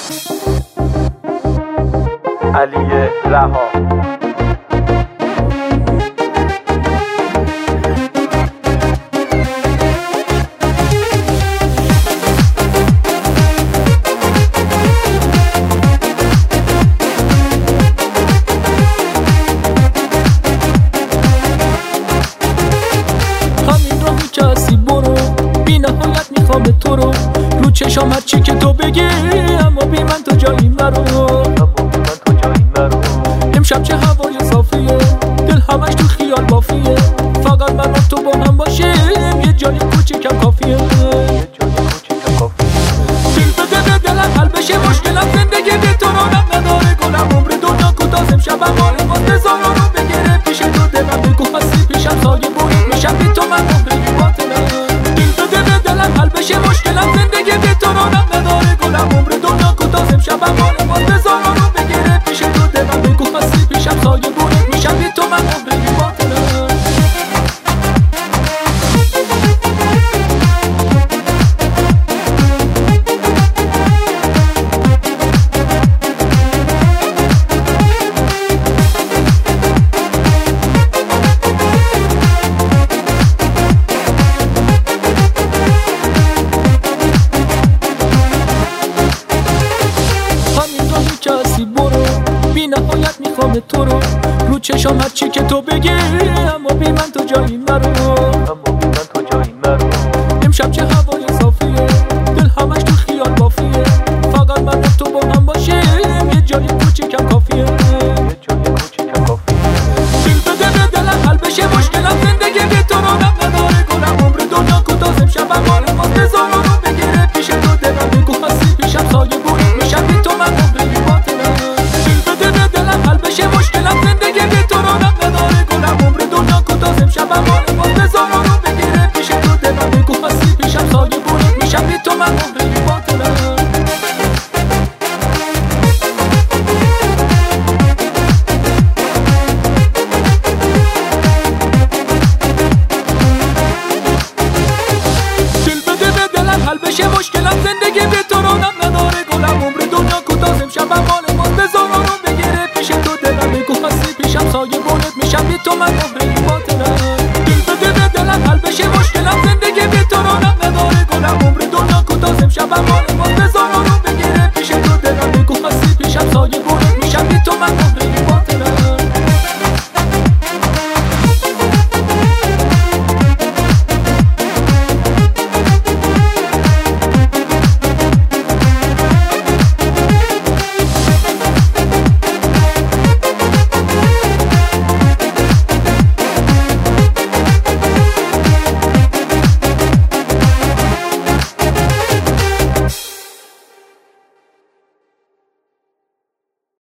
علی رها. به تو رو چشام هر چی که تو بگی، اما بی من تو جایی نرو. امشب چه هوای صافیه، دل همش تو خیال بافیه، فقط من و تو با هم باشیم، یه جای کوچیکم کافیه. دل بده به دلم حل بشه مشکلم، زندگی بی تو رونق نداره گلم، عمر دنیا کوتاه، امشب حال واسه زارا رو بگیره پیش تو، دلم بگو هستی پیشم، سایه برید میشم بی تو، من عمری باطلم. دل بده به دلم حل بشه مشکلم، زندگی بی تو رونق نداره گلم، عمر دنیا کوتاه، امشب حال واسه زارا رو بگیره پیش تو، دلم بگو هستی پیشم، سایه برید میشم بی تو، من عمری باطلم. نهایت میخوام تو رو چشام هر چی که تو بگی، اما بی من تو جایی نرو. امشب چه هوای صافیه، دل همش تو خیال بافیه، فقط من و تو با هم باشیم، یه جای کوچیکم کافیه. دل بده به دلم حل بشه مشکلم، زندگی بی تو رونق نداره گلم، عمر دنیا کوتاه، امشب حال واسه زارا رو بگیره پیش تو، دلم بگو هستی پیشم، سایه برید میشم بی تو، من عمری باطلم. حل بشه مشکلم، زندگی بی تو رونق نداره گلم، عمر دنیا کوتاه، امشب حال واسه زارا رو بگیره پیش تو، دلم بگو هستی پیشم، سایه برید میشم بی تو، من عمری باطلم. دل بده به دلم حل بشه مشکلم، زندگی بی تو رونق نداره گلم، عمر دنیا کوتاه، امشب حال واسه زارا رو بگیره پیش تو، دلم بگو هستی پیشم، سایه برید میشم بی تو، من عمری باطلم. دل بده به دلم حل بشه مشکلم، زندگی بی تو رونق نداره گلم، عمر دنیا کوتاه، امشب حال واسه زارا رو بگیره پیش تو، دلم بگو هستی پیشم، سایه برید میشم بی تو، من عمری باطلم.